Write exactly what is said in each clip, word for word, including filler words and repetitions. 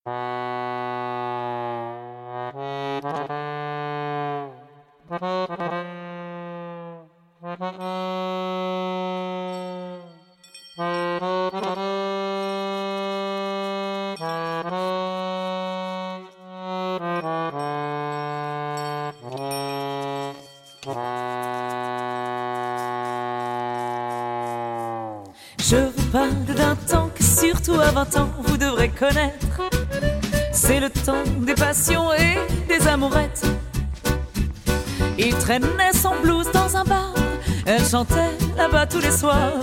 Je vous parle d'un temps que surtout à vingt ans vous devrez connaître. C'est le temps des passions et des amourettes. Il traînait son blouse dans un bar, elle chantait là-bas tous les soirs.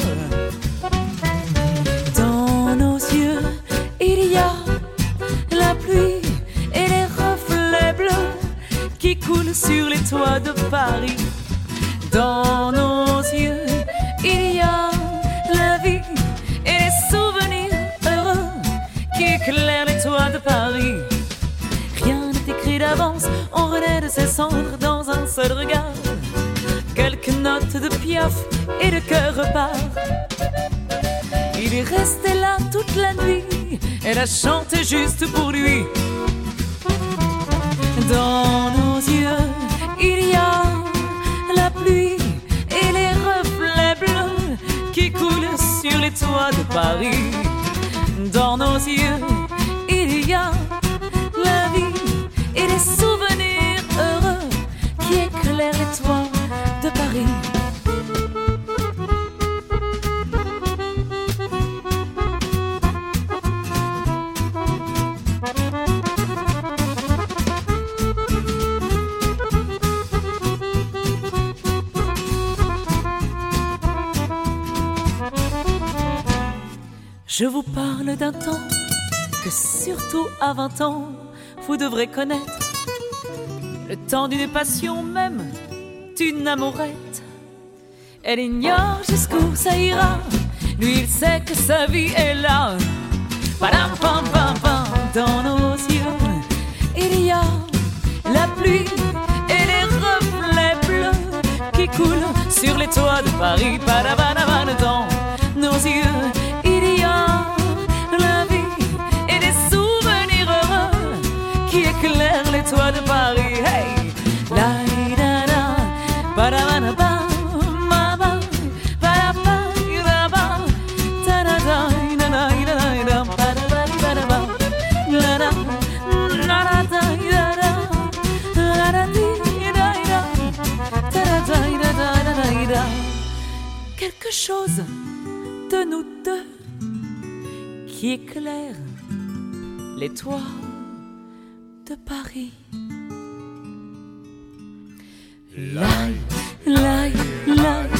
Dans nos yeux, il y a la pluie et les reflets bleus qui coulent sur les toits de Paris. Dans nos yeux, il y a la vie et les souvenirs heureux qui éclairent les toits de Paris. Rien n'est écrit d'avance, on renaît de ses cendres dans un seul regard. Quelques notes de Piaf et le cœur repart. Il est resté là toute la nuit, elle a chanté juste pour lui. Dans nos yeux, il y a la pluie et les reflets bleus qui coulent sur les toits de Paris. Dans nos yeux, il y a la vie et les souvenirs heureux qui éclairent les toits de Paris. Je vous parle d'un temps que surtout à vingt ans vous devrez connaître. Le temps d'une passion même, d'une amourette. Elle ignore jusqu'où ça ira, lui il sait que sa vie est là. Padam pam pam pam. Dans nos yeux, il y a la pluie et les reflets bleus qui coulent sur les toits de Paris. Padabadaban. Dans nos yeux, il y a la vie et des souvenirs heureux qui éclairent les toits de Paris. Hey, la da da, ba da ba da ba, ma ba, ba da ba da ba, da da da da da da da, ba da ba da ba, la da, la da da da, la da di da da, da da da da da da. Quelque chose de nous deux qui éclaire les toits de Paris. Lai, lai, lai.